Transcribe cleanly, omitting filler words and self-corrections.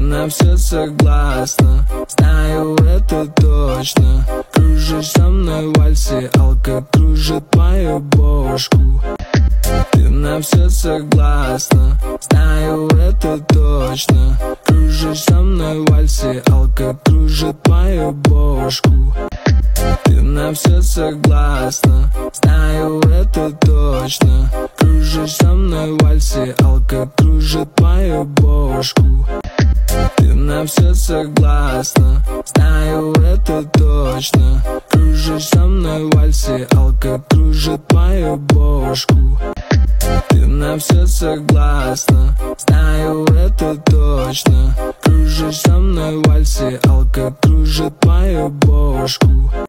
на все согласна, знаю это точно. Кружишь со мной в вальсе, алка кружит мою бошку. Ты на все согласна, знаю это точно. Кружишь со мной в вальсе, алка кружит мою бошку. Ты на все согласна, знаю это точно. Кружишь со мной в вальсе, алка кружит мою бошку. Ты на все согласна, знаю это точно. Кружишь со мной в вальсе, алка кружит мою бошку. Ты на все согласна, знаю это точно. Кружишь со мной в вальсе, алка кружит мою бошку.